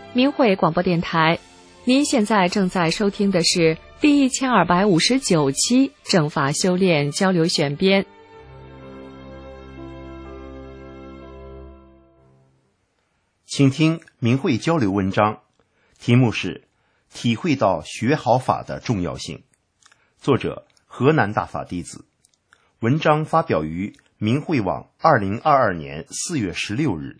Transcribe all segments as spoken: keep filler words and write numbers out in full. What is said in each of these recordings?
明慧广播电台，您现在正在收听的是第一千二百五十九期正法修炼交流选编。 请听明慧交流文章，题目是体会到学好法的重要性，作者河南大法弟子，文章发表于明慧网二零二二年四月十六日。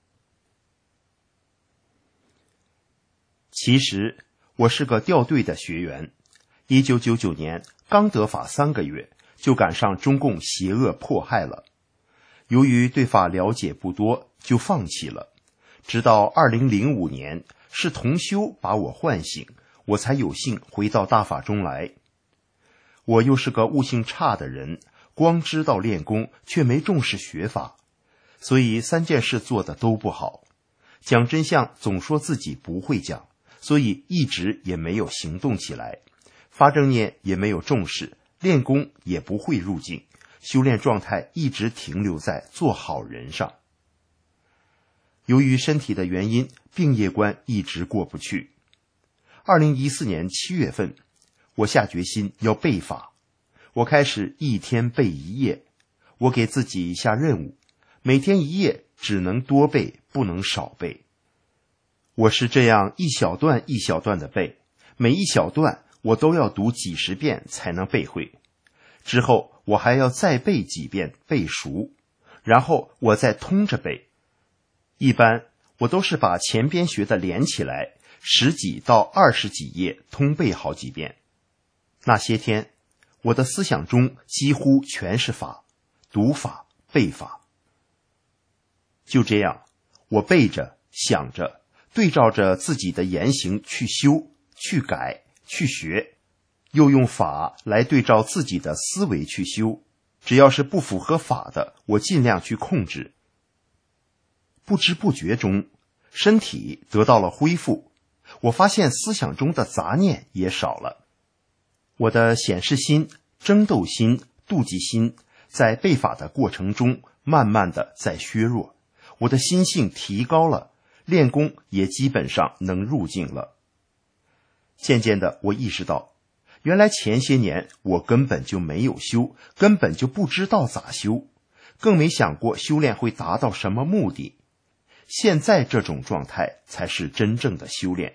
其实我是个掉队的学员，一九九九年刚得法三个月，就赶上中共邪恶迫害了。由于对法了解不多，就放弃了。直到二零零五年，是同修把我唤醒，我才有幸回到大法中来。我又是个悟性差的人，光知道练功，却没重视学法，所以三件事做得都不好。讲真相总说自己不会讲，所以一直也没有行动起来，发正念也没有重视，练功也不会入境，修炼状态一直停留在做好人上。由于身体的原因，病业关一直过不去。二零一四年七月份，我下决心要背法，我开始一天背一页，我给自己下任务，每天一页，只能多背，不能少背。我是这样一小段一小段的背，每一小段我都要读几十遍才能背会，之后我还要再背几遍背熟，然后我再通着背。一般我都是把前边学的连起来，十几到二十几页通背好几遍。那些天我的思想中几乎全是法，读法背法。就这样，我背着想着，对照着自己的言行去修去改去学，又用法来对照自己的思维去修，只要是不符合法的，我尽量去控制。不知不觉中，身体得到了恢复，我发现思想中的杂念也少了。我的显示心、争斗心、妒忌心在背法的过程中慢慢的在削弱，我的心性提高了，练功也基本上能入境了。渐渐的我意识到，原来前些年我根本就没有修，根本就不知道咋修，更没想过修炼会达到什么目的。现在这种状态才是真正的修炼。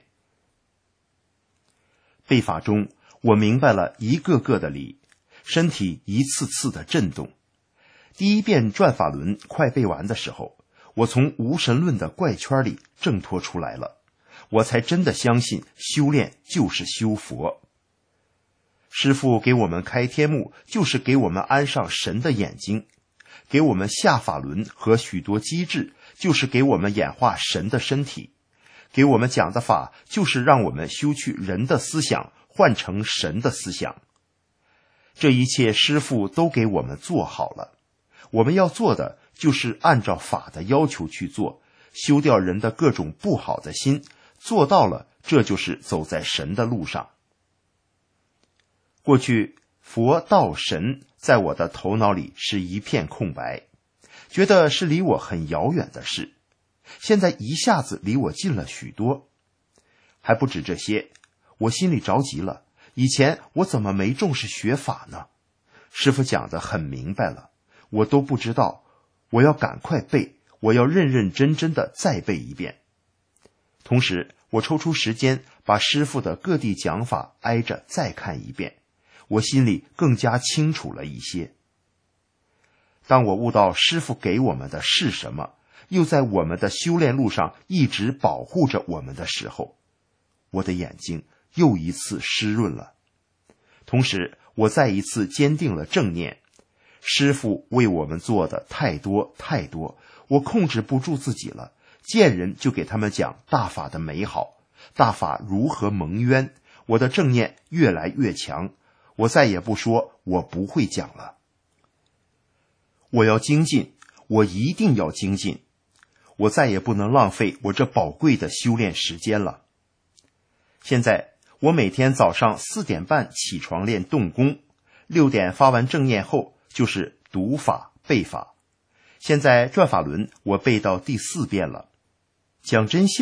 背法中，我明白了一个个的理，身体一次次的震动。第一遍转法轮快背完的时候，我从无神论的怪圈里挣脱出来了，我才真的相信修炼就是修佛。师父给我们开天幕，就是给我们安上神的眼睛，给我们下法轮和许多机制，就是给我们演化神的身体，给我们讲的法，就是让我们修去人的思想，换成神的思想。这一切师父都给我们做好了，我们要做的就是按照法的要求去做，修掉人的各种不好的心，做到了，这就是走在神的路上。过去佛道神在我的头脑里是一片空白，觉得是离我很遥远的事，现在一下子离我近了许多。还不止这些，我心里着急了，以前我怎么没重视学法呢？师父讲得很明白了，我都不知道，我要赶快背，我要认认真真的再背一遍。同时我抽出时间把师父的各地讲法挨着再看一遍，我心里更加清楚了一些。当我悟到师父给我们的是什么，又在我们的修炼路上一直保护着我们的时候，我的眼睛又一次湿润了。同时我再一次坚定了正念，师父为我们做的太多太多，我控制不住自己了，见人就给他们讲大法的美好，大法如何蒙冤，我的正念越来越强，我再也不说我不会讲了。我要精进，我一定要精进，我再也不能浪费我这宝贵的修炼时间了。现在我每天早上四点半起床练动功，六点发完正念后就是读法背法。现在转法轮我背到第四遍了，讲真相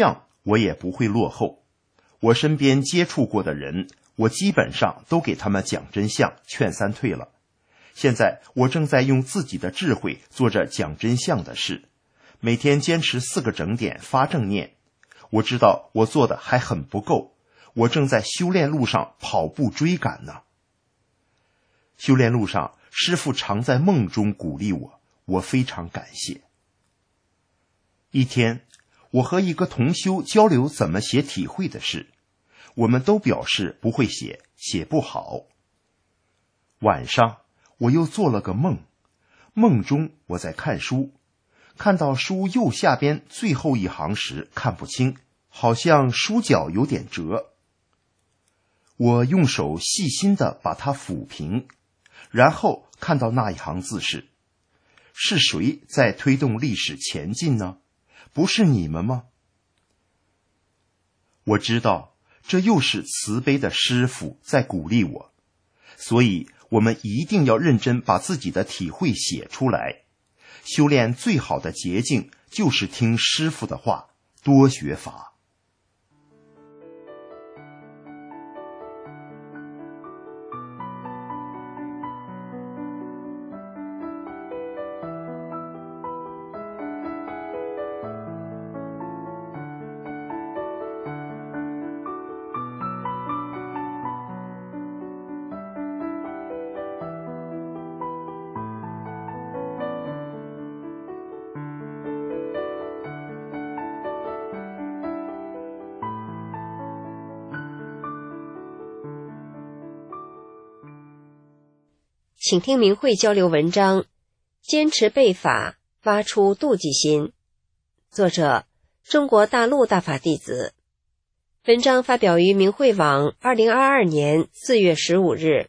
我也不会落后。我身边接触过的人，我基本上都给他们讲真相，劝三退了。现在我正在用自己的智慧做着讲真相的事，每天坚持四个整点发正念。我知道我做的还很不够，我正在修炼路上跑步追赶呢。修炼路上，师父常在梦中鼓励我，我非常感谢。一天，我和一个同修交流怎么写体会的事，我们都表示不会写，写不好。晚上，我又做了个梦，梦中我在看书，看到书右下边最后一行时看不清，好像书角有点折。我用手细心地把它抚平，然后看到那一行字是：是谁在推动历史前进呢？不是你们吗？我知道这又是慈悲的师父在鼓励我，所以我们一定要认真把自己的体会写出来。修炼最好的捷径就是听师父的话，多学法。 请听明慧交流文章，坚持背法，发出妒忌心。作者：中国大陆大法弟子。文章发表于明慧网二零二二年四月十五日。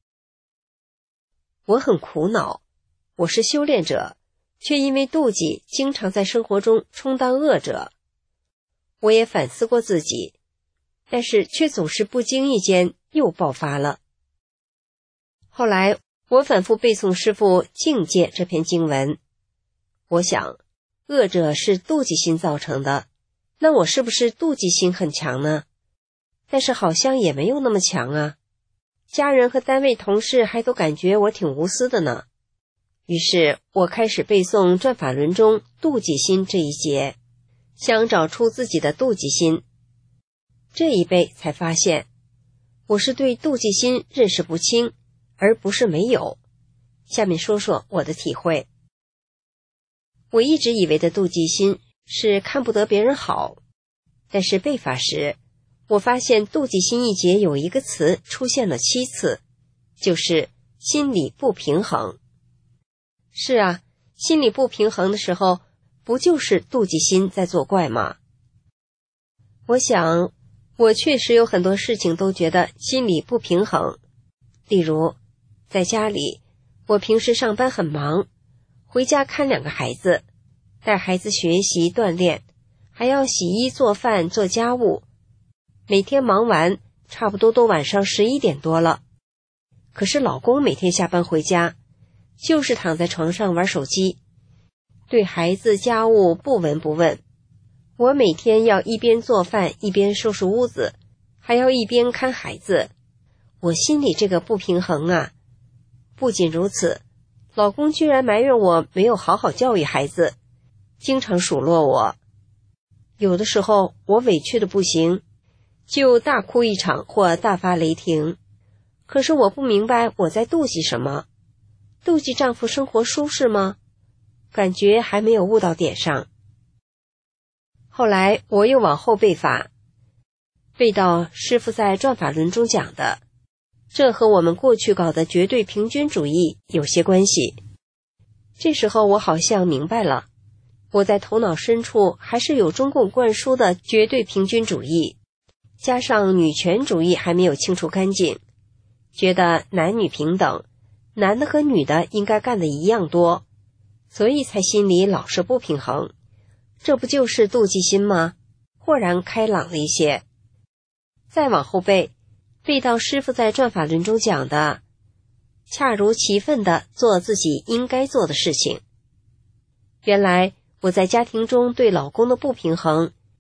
我很苦恼，我是修炼者，却因为妒忌经常在生活中充当恶者。我也反思过自己，但是却总是不经意间又爆发了。后来我反复背诵师父境界这篇经文，我想，恶者是妒忌心造成的，那我是不是妒忌心很强呢？但是好像也没有那么强啊，家人和单位同事还都感觉我挺无私的呢。于是我开始背诵转法轮中妒忌心这一节，想找出自己的妒忌心。这一背才发现，我是对妒忌心认识不清，而不是没有。下面说说我的体会。我一直以为的妒忌心是看不得别人好，但是背法时，我发现妒忌心一节有一个词出现了七次，就是心理不平衡。是啊，心理不平衡的时候，不就是妒忌心在作怪吗？我想，我确实有很多事情都觉得心理不平衡。例如，在家里，我平时上班很忙，回家看两个孩子，带孩子学习锻炼，还要洗衣做饭做家务，每天忙完差不多都晚上十一点多了。可是老公每天下班回家就是躺在床上玩手机，对孩子家务不闻不问。我每天要一边做饭一边收拾屋子，还要一边看孩子，我心里这个不平衡啊。不仅如此，老公居然埋怨我没有好好教育孩子，经常数落我。有的时候我委屈的不行，就大哭一场或大发雷霆。可是我不明白我在妒忌什么？妒忌丈夫生活舒适吗？感觉还没有悟到点上。后来我又往后背法，背到师父在转法轮中讲的，这和我们过去搞的绝对平均主义有些关系。这时候我好像明白了，我在头脑深处还是有中共灌输的绝对平均主义，加上女权主义还没有清除干净，觉得男女平等，男的和女的应该干的一样多，所以才心里老是不平衡。这不就是妒忌心吗？豁然开朗了一些。再往后背，背到师父在转法轮中讲的，恰如其分地做自己应该做的事情。原来我在家庭中对老公的不平衡，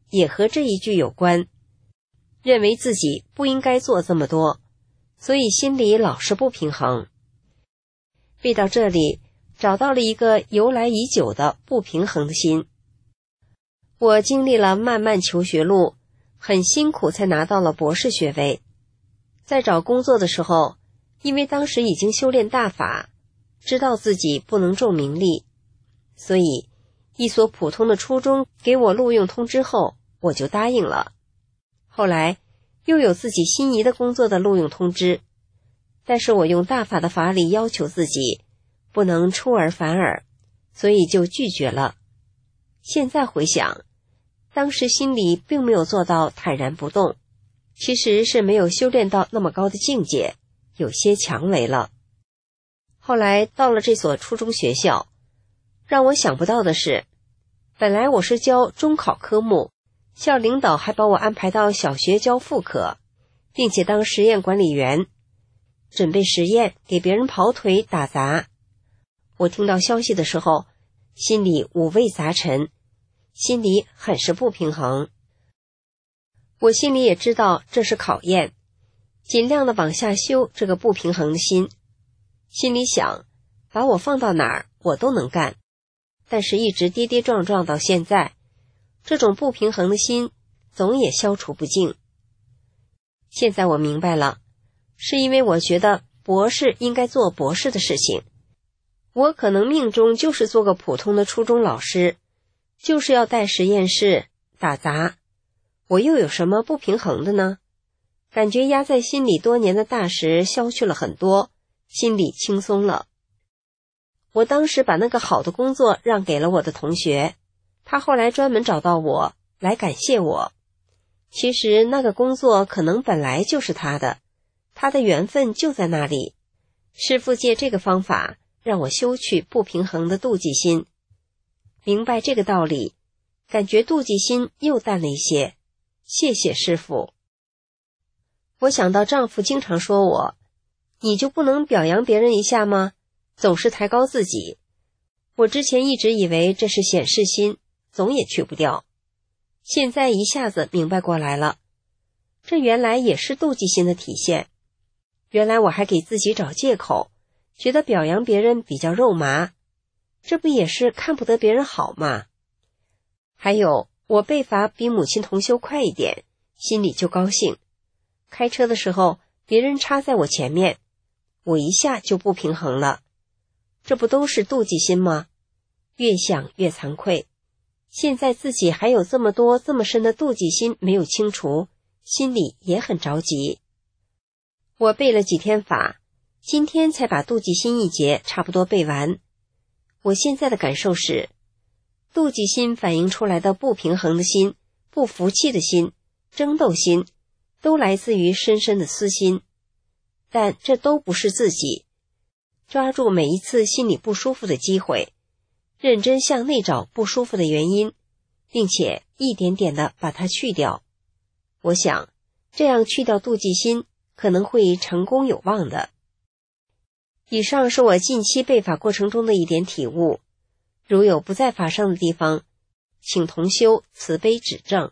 也和这一句有关，认为自己不应该做这么多，所以心里老是不平衡。背到这里，找到了一个由来已久的不平衡的心。我经历了漫漫求学路，很辛苦才拿到了博士学位。在找工作的时候，因为当时已经修炼大法，知道自己不能重名利，所以一所普通的初中给我录用通知后，我就答应了。后来又有自己心仪的工作的录用通知，但是我用大法的法理要求自己不能出尔反尔，所以就拒绝了。现在回想，当时心里并没有做到坦然不动，其实是没有修炼到那么高的境界，有些强为了。后来到了这所初中学校，让我想不到的是，本来我是教中考科目，校领导还把我安排到小学教副科，并且当实验管理员，准备实验，给别人跑腿打杂。我听到消息的时候，心里五味杂陈，心里很是不平衡。我心里也知道这是考验，尽量的往下修这个不平衡的心。心里想，把我放到哪儿我都能干，但是一直跌跌撞撞到现在，这种不平衡的心总也消除不尽。现在我明白了，是因为我觉得博士应该做博士的事情，我可能命中就是做个普通的初中老师，就是要带实验室打杂，我又有什么不平衡的呢？感觉压在心里多年的大石消去了很多，心里轻松了。我当时把那个好的工作让给了我的同学，他后来专门找到我来感谢我。其实那个工作可能本来就是他的，他的缘分就在那里。师父借这个方法让我修去不平衡的妒忌心。明白这个道理，感觉妒忌心又淡了一些。谢谢师父。我想到丈夫经常说我，你就不能表扬别人一下吗？总是抬高自己。我之前一直以为这是显示心，总也去不掉。现在一下子明白过来了，这原来也是妒忌心的体现。原来我还给自己找借口，觉得表扬别人比较肉麻，这不也是看不得别人好吗？还有，我被罚比母亲同修快一点，心里就高兴。开车的时候，别人插在我前面，我一下就不平衡了。这不都是妒忌心吗？越想越惭愧。现在自己还有这么多这么深的妒忌心没有清除，心里也很着急。我背了几天法，今天才把妒忌心一节差不多背完。我现在的感受是，妒忌心反映出来的不平衡的心、不服气的心、争斗心，都来自于深深的私心，但这都不是自己。抓住每一次心里不舒服的机会，认真向内找不舒服的原因，并且一点点的把它去掉。我想，这样去掉妒忌心，可能会成功有望的。以上是我近期背法过程中的一点体悟，如有不在法上的地方，请同修慈悲指正。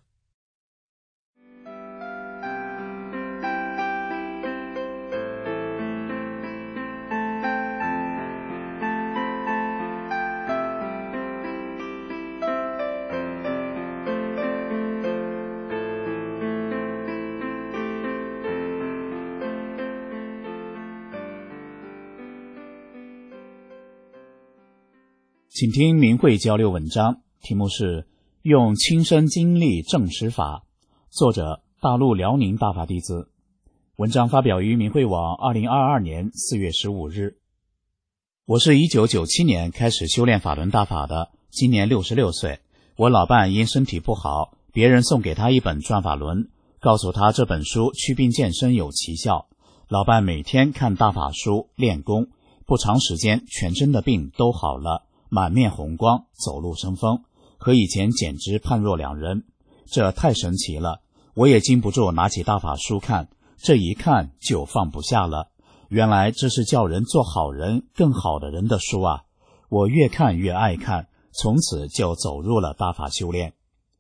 请听明慧交流文章，题目是用亲身经历证实法，作者大陆辽宁大法弟子。文章发表于明慧网二零二二年四月十五日。我是一九九七年开始修炼法轮大法的，今年六十六岁。我老伴因身体不好，别人送给他一本转法轮，告诉他这本书祛病健身有奇效。老伴每天看大法书练功，不长时间全身的病都好了，满面红光，走路生风，和以前简直判若两人。这太神奇了，我也禁不住拿起大法书看，这一看就放不下了。原来这是叫人做好人更好的人的书啊！我越看越爱看，从此就走入了大法修炼。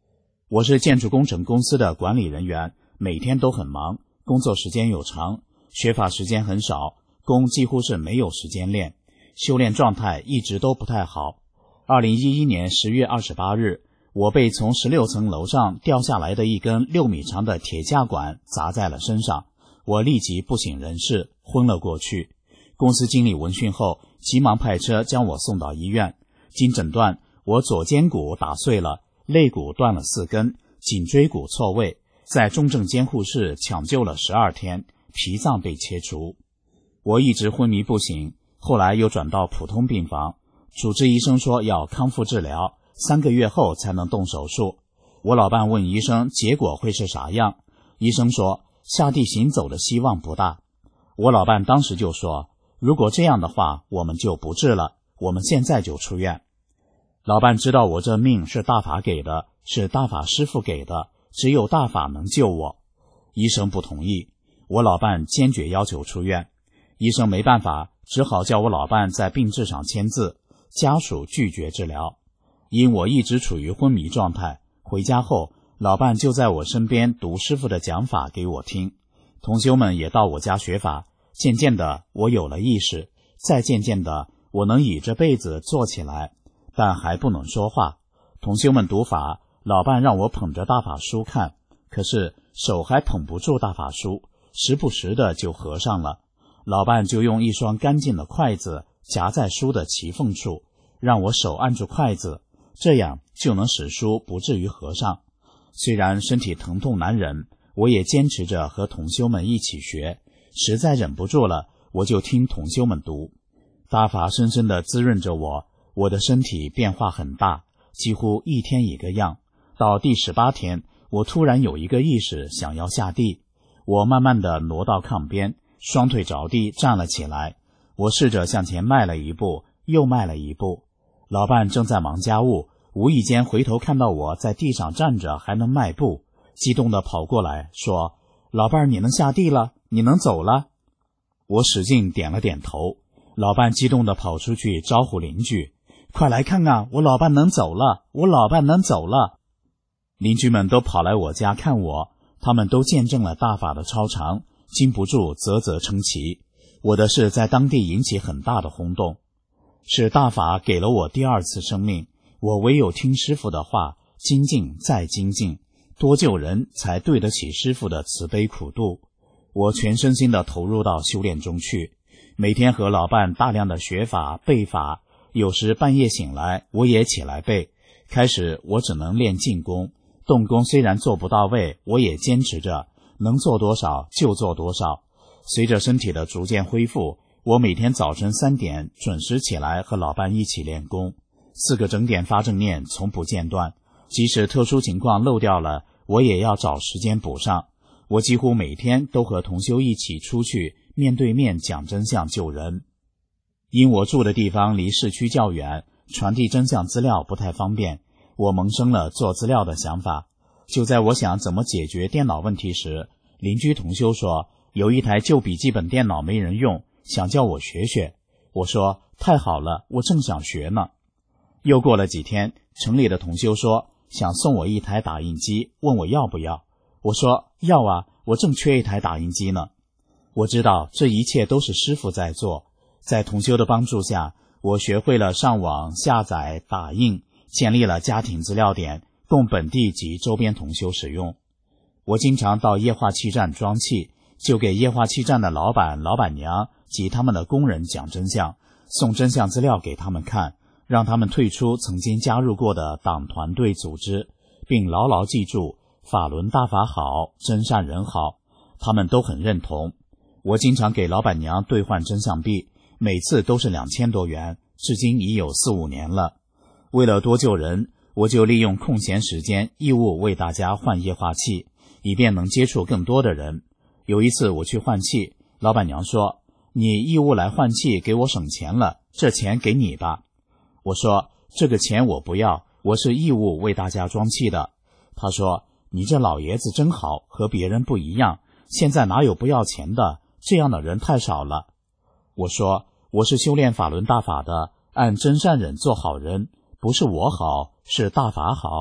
我是建筑工程公司的管理人员，每天都很忙，工作时间又长，学法时间很少，功几乎是没有时间练，修炼状态一直都不太好。二零一一年十月二十八日，我被从十六层楼上掉下来的一根六米长的铁架管砸在了身上，我立即不省人事，昏了过去。公司经理闻讯后，急忙派车将我送到医院。经诊断，我左肩骨打碎了，肋骨断了四根，颈椎骨错位，在重症监护室抢救了十二天，脾脏被切除。我一直昏迷不醒，后来又转到普通病房，主治医生说要康复治疗，三个月后才能动手术。我老伴问医生结果会是啥样，医生说下地行走的希望不大。我老伴当时就说，如果这样的话，我们就不治了，我们现在就出院。老伴知道我这命是大法给的，是大法师父给的，只有大法能救我。医生不同意，我老伴坚决要求出院。医生没办法，只好叫我老伴在病历上签字，家属拒绝治疗。因我一直处于昏迷状态，回家后老伴就在我身边读师父的讲法给我听，同修们也到我家学法，渐渐的我有了意识，再渐渐的我能倚着被子坐起来，但还不能说话。同修们读法，老伴让我捧着大法书看，可是手还捧不住大法书，时不时的就合上了。老伴就用一双干净的筷子夹在书的齐缝处，让我手按住筷子，这样就能使书不至于合上。虽然身体疼痛难忍，我也坚持着和同修们一起学，实在忍不住了，我就听同修们读。大法深深地滋润着我，我的身体变化很大，几乎一天一个样。到第十八天，我突然有一个意识想要下地，我慢慢地挪到炕边，双腿着地站了起来。我试着向前迈了一步，又迈了一步。老伴正在忙家务，无意间回头看到我在地上站着还能迈步，激动地跑过来说，老伴你能下地了，你能走了。我使劲点了点头。老伴激动地跑出去招呼邻居，快来看啊，我老伴能走了，我老伴能走了。邻居们都跑来我家看我，他们都见证了大法的超常，禁不住啧啧称奇。我的事在当地引起很大的轰动。是大法给了我第二次生命，我唯有听师父的话，精进再精进，多救人才对得起师父的慈悲苦度。我全身心地投入到修炼中去，每天和老伴大量的学法背法，有时半夜醒来我也起来背。开始我只能练静功，动功虽然做不到位，我也坚持着，能做多少就做多少。随着身体的逐渐恢复，我每天早晨三点准时起来和老伴一起练功，四个整点发正念从不间断，即使特殊情况漏掉了，我也要找时间补上。我几乎每天都和同修一起出去面对面讲真相救人。因我住的地方离市区较远，传递真相资料不太方便，我萌生了做资料的想法。就在我想怎么解决电脑问题时，邻居同修说有一台旧笔记本电脑没人用，想叫我学学。我说太好了，我正想学呢。又过了几天，城里的同修说想送我一台打印机，问我要不要。我说要啊，我正缺一台打印机呢。我知道这一切都是师父在做，在同修的帮助下，我学会了上网下载打印，建立了家庭资料点，供本地及周边同修使用。我经常到液化气站装气，就给液化气站的老板老板娘及他们的工人讲真相，送真相资料给他们看，让他们退出曾经加入过的党团队组织，并牢牢记住法轮大法好，真善人好，他们都很认同。我经常给老板娘兑换真相币，每次都是两千多元，至今已有四五年了。为了多救人，我就利用空闲时间义务为大家换液化气，以便能接触更多的人。有一次我去换气，老板娘说，你义务来换气给我省钱了，这钱给你吧。我说这个钱我不要，我是义务为大家装气的。她说你这老爷子真好，和别人不一样，现在哪有不要钱的，这样的人太少了。我说我是修炼法轮大法的，按真善忍做好人，不是我好，是大法好，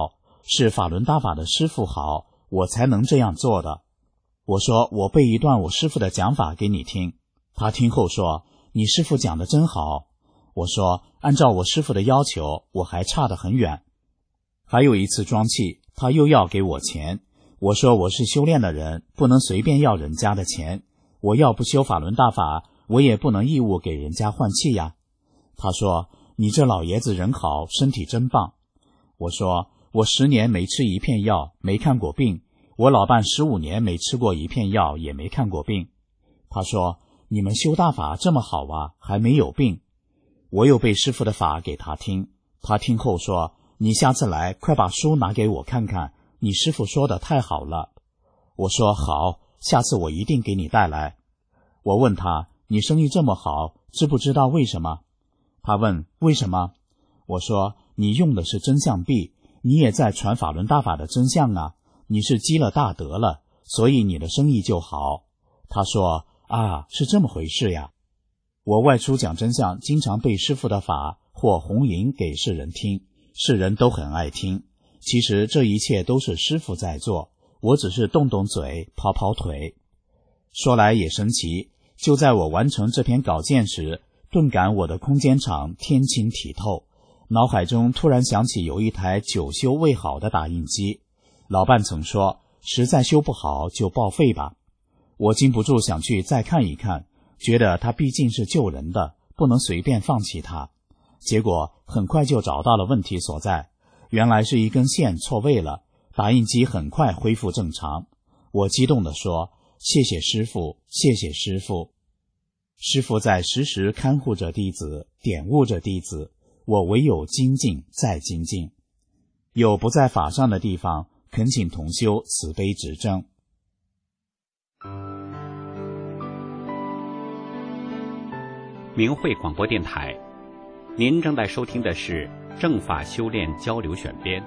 是法轮大法的师父好，我才能这样做的。我说我背一段我师父的讲法给你听。他听后说，你师父讲得真好。我说按照我师父的要求，我还差得很远。还有一次装气，他又要给我钱。我说我是修炼的人，不能随便要人家的钱，我要不修法轮大法，我也不能义务给人家换气呀。他说你这老爷子人好，身体真棒。我说我十年没吃一片药，没看过病，我老伴十五年没吃过一片药，也没看过病。他说你们修大法这么好啊，还没有病。我又背师父的法给他听，他听后说，你下次来快把书拿给我看看，你师父说的太好了。我说好，下次我一定给你带来。我问他，你生意这么好，知不知道为什么？他问为什么？我说你用的是真相币，你也在传法轮大法的真相啊，你是积了大德了，所以你的生意就好。他说啊，是这么回事呀。我外出讲真相，经常背师父的法或弘引给世人听，世人都很爱听。其实这一切都是师父在做，我只是动动嘴，跑跑腿。说来也神奇，就在我完成这篇稿件时，顿感我的空间场天清体透，脑海中突然想起有一台久修未好的打印机，老伴曾说实在修不好就报废吧。我禁不住想去再看一看，觉得它毕竟是救人的，不能随便放弃它。结果很快就找到了问题所在，原来是一根线错位了，打印机很快恢复正常。我激动地说，谢谢师父，谢谢师父。师父在时时看护着弟子，点悟着弟子，我唯有精进再精进。有不在法上的地方，恳请同修慈悲指正。 明慧广播电台，您正在收听的是正法修炼交流选编。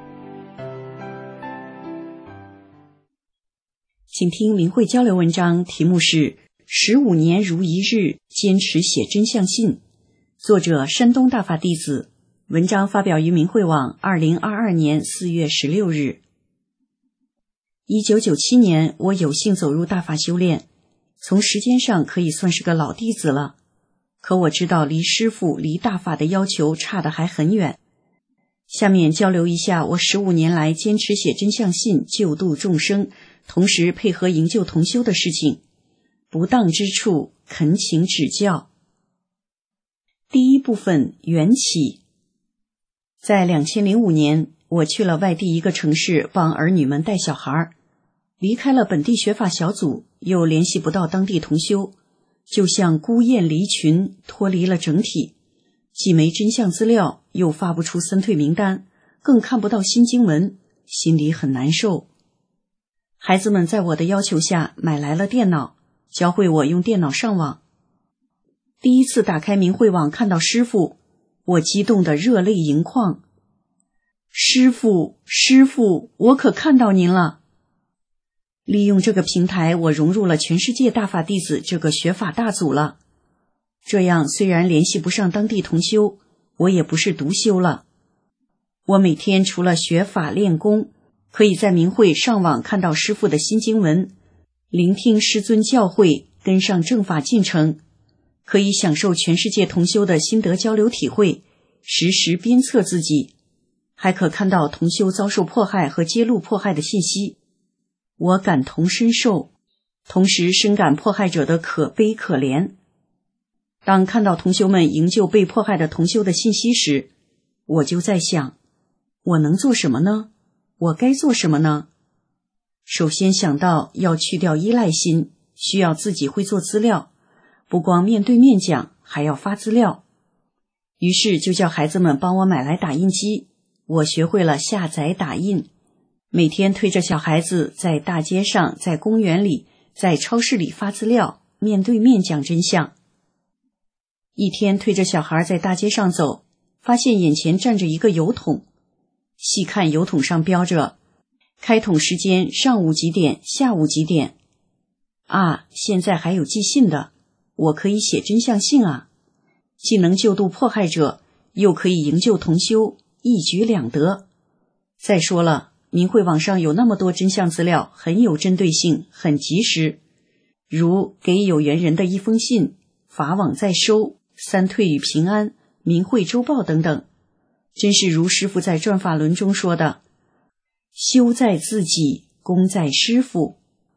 请听明慧交流文章，题目是十五年如一日，坚持写真相信，作者山东大法弟子，文章发表于明慧网二零二二年四月十六日。一九九七年，我有幸走入大法修炼，从时间上可以算是个老弟子了。可我知道离师父、离大法的要求差得还很远。下面交流一下我十五年来坚持写真相信，救度众生，同时配合营救同修的事情，不当之处恳请指教。第一部分，缘起。在两千零五年，我去了外地一个城市帮儿女们带小孩，离开了本地学法小组，又联系不到当地同修，就像孤雁离群，脱离了整体，既没真相资料，又发不出三退名单，更看不到新经文，心里很难受。孩子们在我的要求下买来了电脑，教会我用电脑上网。第一次打开明慧网看到师父，我激动得热泪盈眶。师父，师父，我可看到您了。利用这个平台，我融入了全世界大法弟子这个学法大组了。这样虽然联系不上当地同修，我也不是独修了。我每天除了学法练功，可以在明慧上网看到师父的新经文，聆听师尊教诲，跟上正法进程，可以享受全世界同修的心得交流体会，实时鞭策自己，还可看到同修遭受迫害和揭露迫害的信息。我感同身受，同时深感迫害者的可悲可怜。当看到同修们营救被迫害的同修的信息时，我就在想，我能做什么呢？我该做什么呢？首先想到要去掉依赖心，需要自己会做资料，不光面对面讲，还要发资料。于是就叫孩子们帮我买来打印机，我学会了下载打印，每天推着小孩子在大街上，在公园里，在超市里发资料，面对面讲真相。一天推着小孩在大街上走，发现眼前站着一个邮筒，细看邮筒上标着开筒时间上午几点，下午几点。啊，现在还有寄信的，我可以写真相信啊，既能救度迫害者，又可以营救同修，一举两得。再说了， 明慧网上有那么多真相资料，很有针对性，很及时，如给有缘人的一封信、法网在收、三退与平安、明慧周报等等，真是如师父在转法轮中说的，修在自己，功在师父。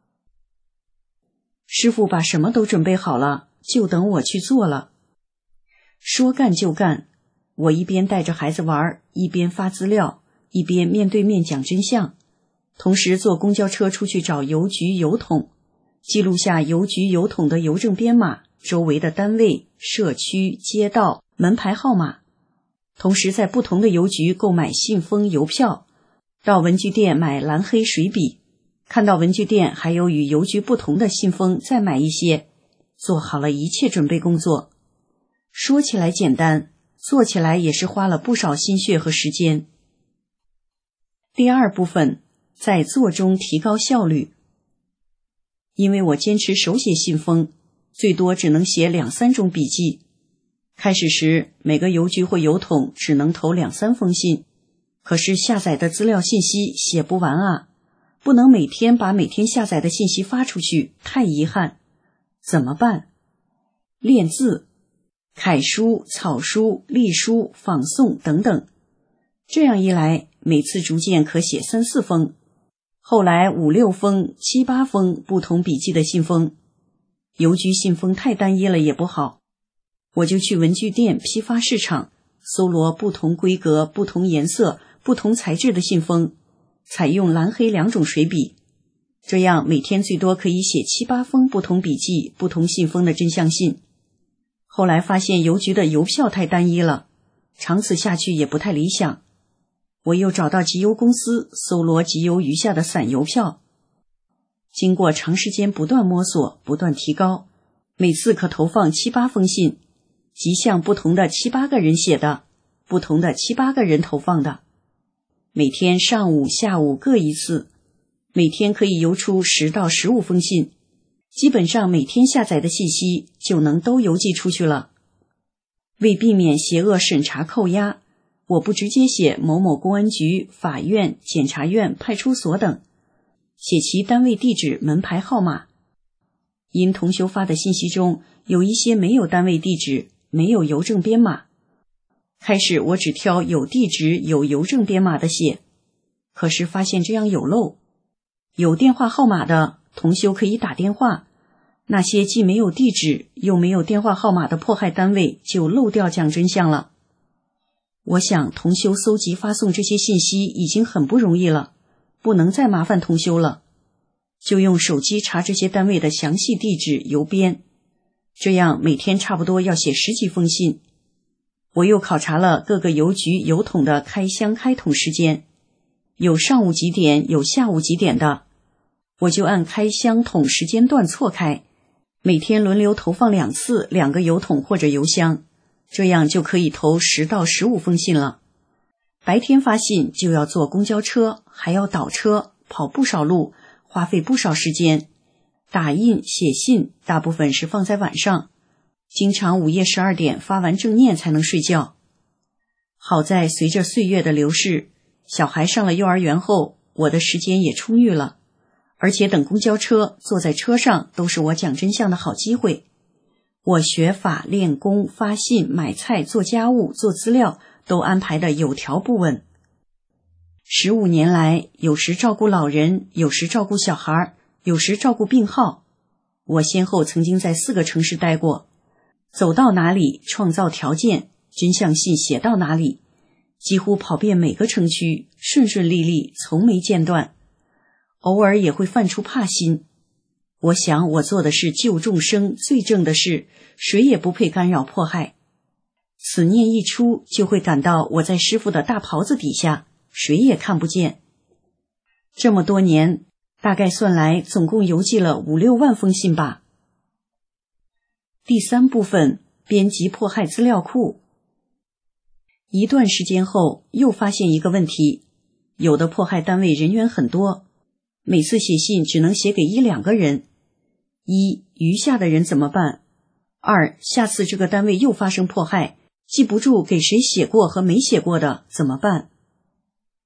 师父把什么都准备好了，就等我去做了。说干就干，我一边带着孩子玩，一边发资料，一边面对面讲真相，同时坐公交车出去找邮局邮筒，记录下邮局邮筒的邮政编码、周围的单位、社区、街道、门牌号码，同时在不同的邮局购买信封、邮票，到文具店买蓝黑水笔，看到文具店还有与邮局不同的信封，再买一些，做好了一切准备工作。说起来简单，做起来也是花了不少心血和时间。第二部分，在做中提高效率。因为我坚持手写信封，最多只能写两三种笔记。开始时，每个邮局或邮筒只能投两三封信，可是下载的资料信息写不完啊，不能每天把每天下载的信息发出去，太遗憾。怎么办？练字，楷书、草书、隶书、仿诵等等。这样一来，每次逐渐可写三四封，后来五六封、七八封不同笔记的信封。邮局信封太单一了也不好，我就去文具店批发市场，搜罗不同规格、不同颜色、不同材质的信封，采用蓝黑两种水笔，这样每天最多可以写七八封不同笔记、不同信封的真相信。后来发现邮局的邮票太单一了，长此下去也不太理想。我又找到集邮公司，搜罗集邮余下的散邮票。经过长时间不断摸索，不断提高，每次可投放七八封信，即向不同的七八个人写的，不同的七八个人投放的。每天上午、下午各一次，每天可以邮出十到十五封信，基本上每天下载的信息就能都邮寄出去了。为避免邪恶审查扣押，我不直接写某某公安局、法院、检察院、派出所等，写其单位地址、门牌号码。因同修发的信息中有一些没有单位地址，没有邮政编码，开始我只挑有地址、有邮政编码的写，可是发现这样有漏。有电话号码的同修可以打电话，那些既没有地址又没有电话号码的迫害单位就漏掉讲真相了。我想同修搜集发送这些信息已经很不容易了，不能再麻烦同修了，就用手机查这些单位的详细地址、邮编，这样每天差不多要写十几封信。我又考察了各个邮局邮筒的开箱开筒时间，有上午几点，有下午几点的，我就按开箱筒时间段错开，每天轮流投放两次两个邮筒或者邮箱，这样就可以投十到十五封信了。白天发信就要坐公交车，还要倒车，跑不少路，花费不少时间。打印写信大部分是放在晚上，经常午夜十二点发完正念才能睡觉。好在随着岁月的流逝，小孩上了幼儿园后，我的时间也充裕了，而且等公交车，坐在车上都是我讲真相的好机会。我学法、练功、发信、买菜、做家务、做资料都安排得有条不紊。十五年来，有时照顾老人，有时照顾小孩，有时照顾病号。我先后曾经在四个城市待过，走到哪里创造条件，真相信写到哪里，几乎跑遍每个城区，顺顺利利，从没间断。偶尔也会犯出怕心，我想我做的是救众生最正的事，谁也不配干扰迫害。此念一出，就会感到我在师父的大袍子底下，谁也看不见。这么多年，大概算来总共邮寄了五六万封信吧。第三部分，编辑迫害资料库。一段时间后，又发现一个问题，有的迫害单位人员很多，每次写信只能写给一两个人。一，余下的人怎么办？二，下次这个单位又发生迫害，记不住给谁写过和没写过的怎么办？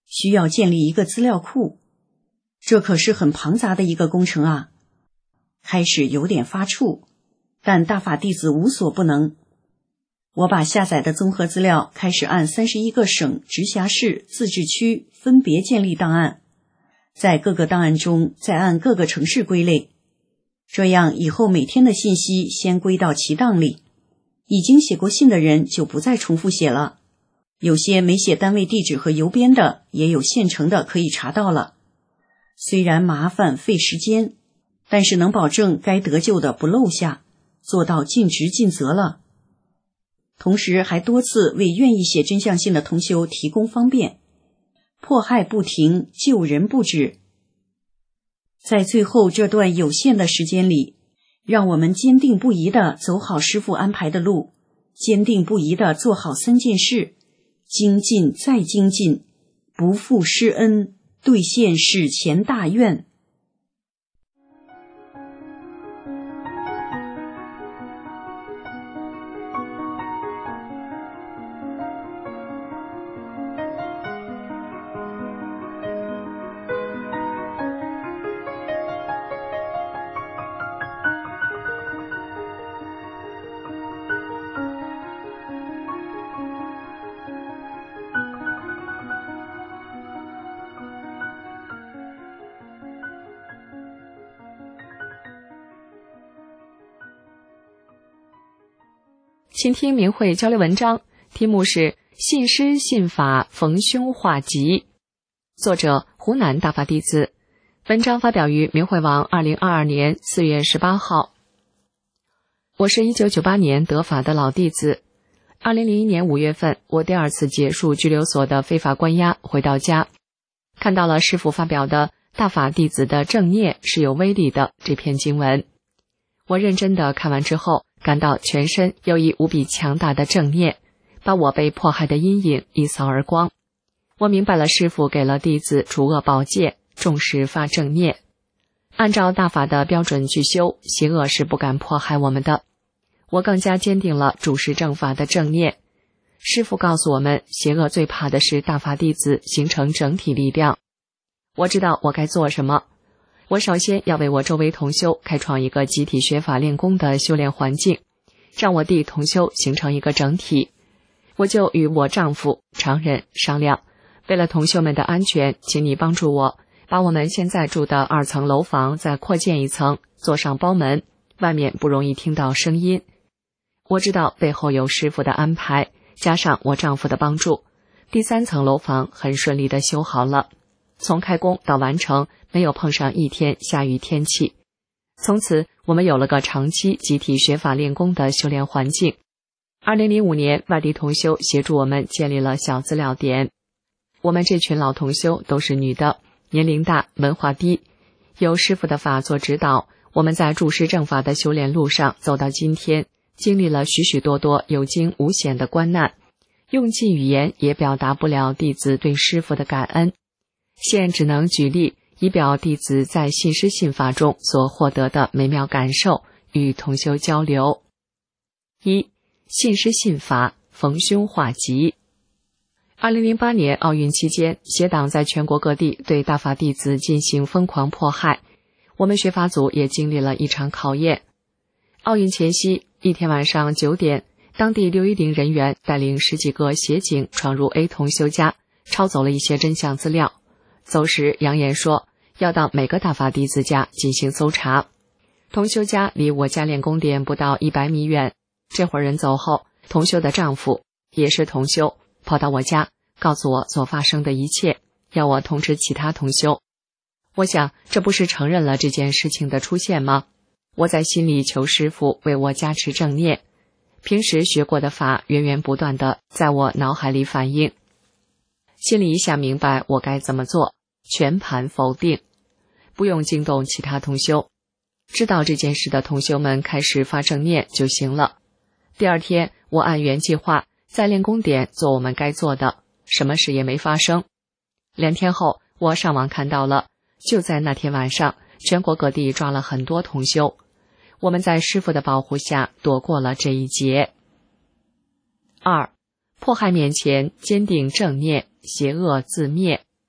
需要建立一个资料库，这可是很庞杂的一个工程啊。开始有点发怵，但大法弟子无所不能。我把下载的综合资料开始按三十一个省、直辖市、自治区分别建立档案，在各个档案中再按各个城市归类，这样以后每天的信息先归到其档里，已经写过信的人就不再重复写了，有些没写单位地址和邮编的也有现成的可以查到了。虽然麻烦费时间，但是能保证该得救的不漏下，做到尽职尽责了。同时还多次为愿意写真相信的同修提供方便，迫害不停，救人不止。在最后这段有限的时间里，让我们坚定不移地走好师父安排的路，坚定不移地做好三件事，精进再精进，不负师恩，兑现史前大愿。 请听明慧交流文章，题目是《信师信法逢凶化吉》，作者湖南大法弟子。文章发表于明慧网二零二二年四月十八号。我是一九九八年得法的老弟子。二零零一年五月份，我第二次结束拘留所的非法关押，回到家，看到了师父发表的大法弟子的正念是有威力的这篇经文。我认真的看完之后，感到全身有一无比强大的正念，把我被迫害的阴影一扫而光。我明白了师父给了弟子除恶宝戒，重视发正念，按照大法的标准去修，邪恶是不敢迫害我们的。我更加坚定了主持正法的正念。师父告诉我们，邪恶最怕的是大法弟子形成整体力量。我知道我该做什么。我首先要为我周围同修开创一个集体学法练功的修炼环境，让我弟同修形成一个整体。我就与我丈夫常人商量，为了同修们的安全，请你帮助我把我们现在住的二层楼房再扩建一层，做上包门，外面不容易听到声音。我知道背后有师父的安排，加上我丈夫的帮助，第三层楼房很顺利地修好了。从开工到完成，没有碰上一天下雨天气。从此，我们有了个长期集体学法练功的修炼环境。二零零五年，外地同修协助我们建立了小资料点。我们这群老同修都是女的，年龄大，文化低，有师父的法做指导，我们在注释正法的修炼路上走到今天，经历了许许多多有惊无险的关难，用尽语言也表达不了弟子对师父的感恩。现只能举例，以表弟子在信师信法中所获得的美妙感受，与同修交流。一、信师信法逢凶化吉。二零零八年奥运期间，邪党在全国各地对大法弟子进行疯狂迫害，我们学法组也经历了一场考验。奥运前夕，一天晚上九点，当地六一零人员带领十几个协警闯入 A 同修家，抄走了一些真相资料。走时扬言说要到每个大法弟子家进行搜查。同修家离我家练功点不到一百米远。这伙人走后，同修的丈夫也是同修，跑到我家告诉我所发生的一切，要我通知其他同修。我想这不是承认了这件事情的出现吗？我在心里求师父为我加持正念，平时学过的法源源不断地在我脑海里反应，心里一下明白我该怎么做，全盘否定，不用惊动其他同修，知道这件事的同修们开始发正念就行了。第二天，我按原计划在练功点做我们该做的，什么事也没发生。两天后，我上网看到了，就在那天晚上，全国各地抓了很多同修，我们在师父的保护下躲过了这一劫。二、迫害面前坚定正念，邪恶自灭。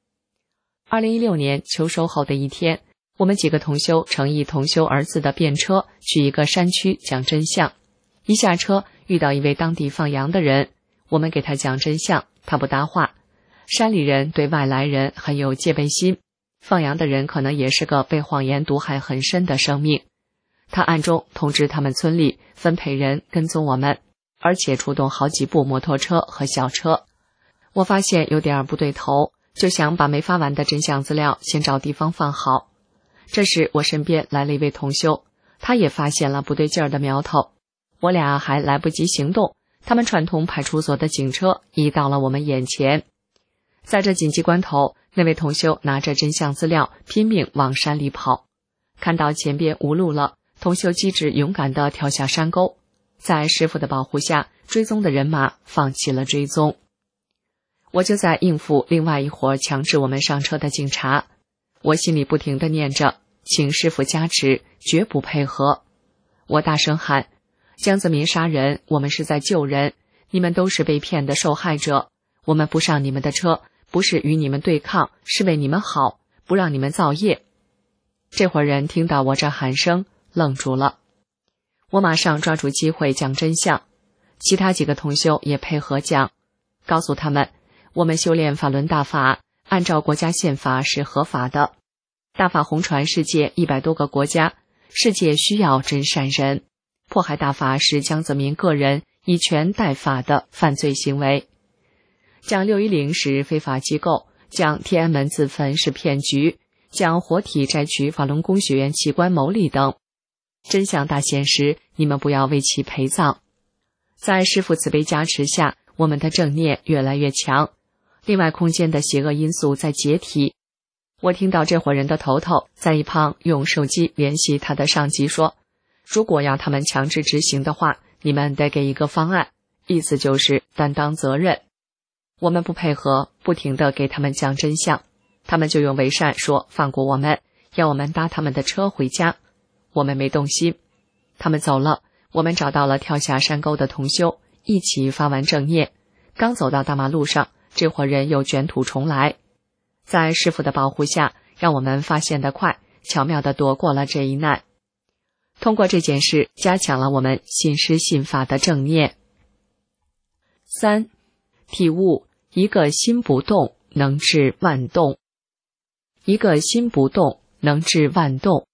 二零一六年秋收后的一天，我们几个同修乘一同修儿子的便车去一个山区讲真相。一下车遇到一位当地放羊的人，我们给他讲真相，他不搭话。山里人对外来人很有戒备心，放羊的人可能也是个被谎言毒害很深的生命。他暗中通知他们村里分配人跟踪我们，而且出动好几部摩托车和小车。我发现有点不对头，就想把没发完的真相资料先找地方放好。这时我身边来了一位同修，他也发现了不对劲儿的苗头。我俩还来不及行动，他们串通派出所的警车已到了我们眼前。在这紧急关头，那位同修拿着真相资料拼命往山里跑。看到前边无路了，同修机智勇敢地跳下山沟，在师父的保护下，追踪的人马放弃了追踪。我就在应付另外一伙强制我们上车的警察，我心里不停地念着，请师父加持，绝不配合。我大声喊，江泽民杀人，我们是在救人，你们都是被骗的受害者，我们不上你们的车，不是与你们对抗，是为你们好，不让你们造业。这伙人听到我这喊声，愣住了。我马上抓住机会讲真相，其他几个同修也配合讲，告诉他们，我们修炼法轮大法，按照国家宪法是合法的，大法红传世界一百多个国家，世界需要真善人，迫害大法是江泽民个人以权代法的犯罪行为，讲六一零是非法机构，讲天安门自焚是骗局，讲活体摘取法轮功学员器官牟利等。真相大现时，你们不要为其陪葬。在师父慈悲加持下，我们的正念越来越强，另外空间的邪恶因素在解体。我听到这伙人的头头在一旁用手机联系他的上级说，如果要他们强制执行的话，你们得给一个方案，意思就是担当责任。我们不配合，不停地给他们讲真相，他们就用伪善说放过我们，要我们搭他们的车回家。我们没动心，他们走了，我们找到了跳下山沟的同修，一起发完正念。刚走到大马路上，这伙人又卷土重来，在师父的保护下，让我们发现得快，巧妙地躲过了这一难。通过这件事，加强了我们信师信法的正念。三、体悟，一个心不动，能治万动。一个心不动，能治万动。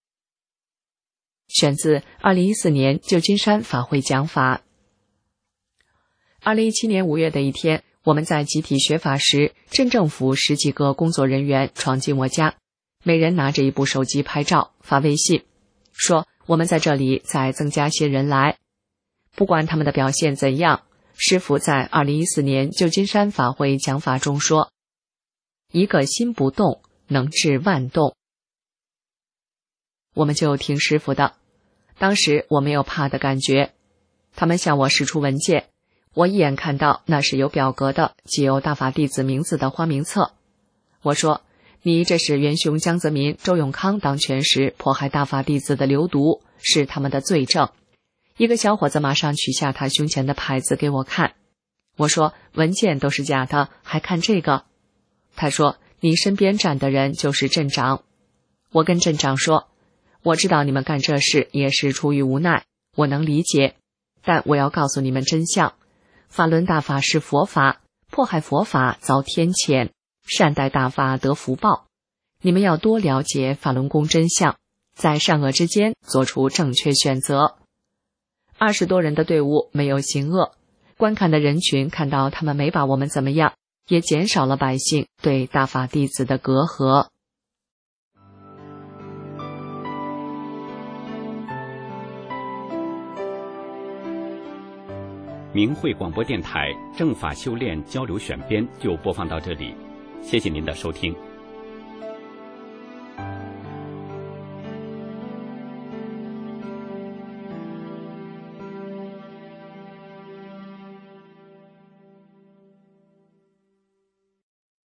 选自二零一四年旧金山法会讲法。二零一七年五月的一天，我们在集体学法时，镇政府十几个工作人员闯进我家，每人拿着一部手机拍照发微信，说我们在这里再增加些人来。不管他们的表现怎样，师父在二零一四年旧金山法会讲法中说，一个心不动，能治万动。我们就听师父的。当时我没有怕的感觉，他们向我释出文件，我一眼看到那是有表格的，既有大法弟子名字的花名册。我说，你这是元凶江泽民、周永康当权时迫害大法弟子的流毒，是他们的罪证。一个小伙子马上取下他胸前的牌子给我看。我说，文件都是假的，还看这个？他说，你身边站的人就是镇长。我跟镇长说，我知道你们干这事也是出于无奈，我能理解，但我要告诉你们真相，法轮大法是佛法，迫害佛法遭天谴，善待大法得福报。你们要多了解法轮功真相，在善恶之间做出正确选择。二十多人的队伍没有行恶，观看的人群看到他们没把我们怎么样，也减少了百姓对大法弟子的隔阂。 明慧广播电台正法修炼交流选编就播放到这里，谢谢您的收听。